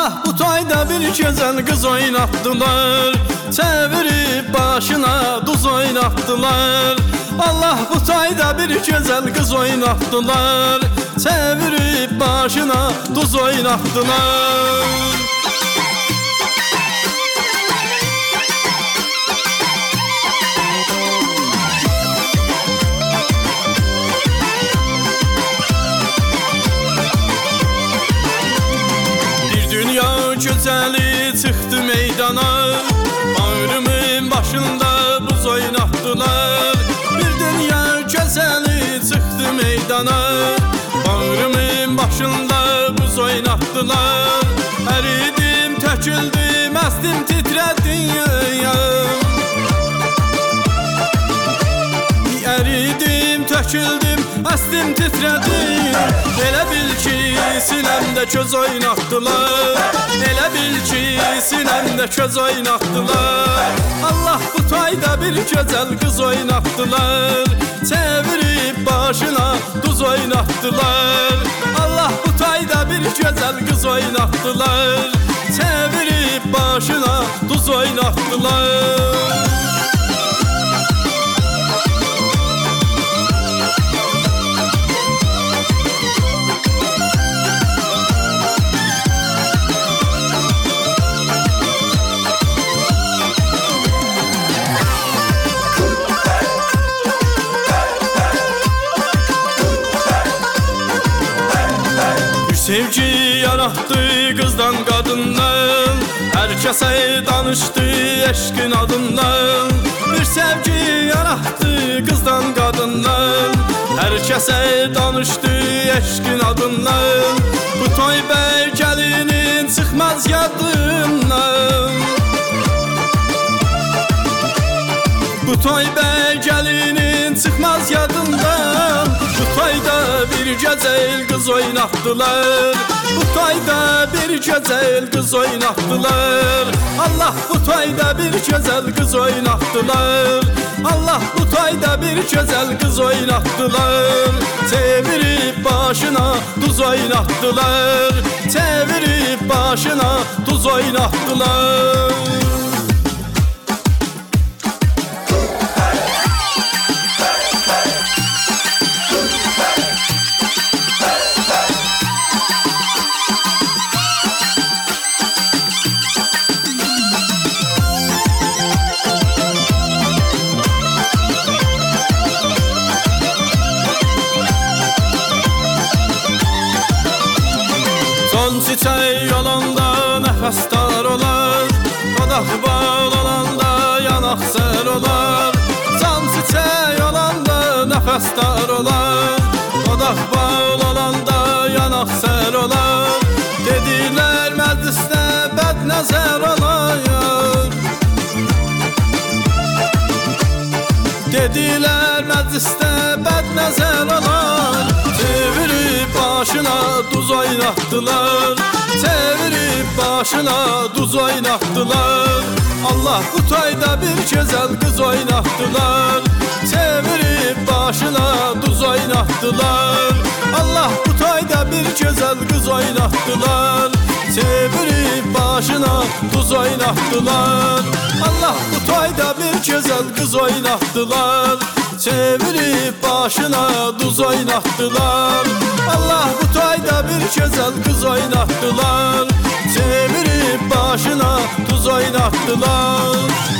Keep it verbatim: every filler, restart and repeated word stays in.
Allah bu tayda bir güzel kız oynattılar, çevirip başına tuz oynattılar. Allah bu tayda bir güzel kız oynattılar, çevirip başına tuz oynattılar. Gözeli çıktı meydana, bağrımın başında buz oynattılar. Bir dünya gözeli çıktı meydana, bağrımın başında buz oynattılar. Eridim, töküldüm, əstim, titredim. Eridim, töküldüm, əstim, titredim. Elə bil ki, sinəmdə köz oynatdılar, elə bil ki, sinəmdə köz oynatdılar. Allah bu tayda bir gözəl qız oynatdılar, çevirip başına tuz oynatdılar. Allah bu tayda bir gözəl qız oynatdılar, çevirip başına tuz oynatdılar. Sevgi yarattı kızdan kadından, herkese danıştı eşkin adından. Bir sevgi yarattı kızdan kadından, herkese danıştı eşkin adından. Bu toy bey gelinin çıkmaz yadından, bu toy bey gelinin çıkmaz yadından. Bu toyda bir güzel kız oynattılar, bu toyda bir güzel kız oynattılar. Allah bu toyda bir güzel kız oynattılar, Allah bu toyda bir güzel kız oynattılar. Çevirip başına tuz oynattılar, çevirip başına tuz oynattılar. Son çiçek olanda nefesler olar, Qadak bal olanda yanak ser olar. Son çiçek olanda nefesler olar, Qadak bal olanda yanak ser olar. Dediler mecliste bed nəzər olar, dediler mecliste bed nəzər olar. Çevirip başına tuz oynattılar, çevirip başına tuz oynattılar. Allah bu tayda bir güzel kız oynattılar, çevirip başına tuz oynattılar. Allah bu tayda bir güzel kız oynattılar, çevirip başına tuz oynattılar. Allah bu tayda bir güzel kız oynattılar, çevirip başına tuz oynattılar. Allah bu tayda bir güzel kız oynattılar, çevirip başına tuz oynattılar.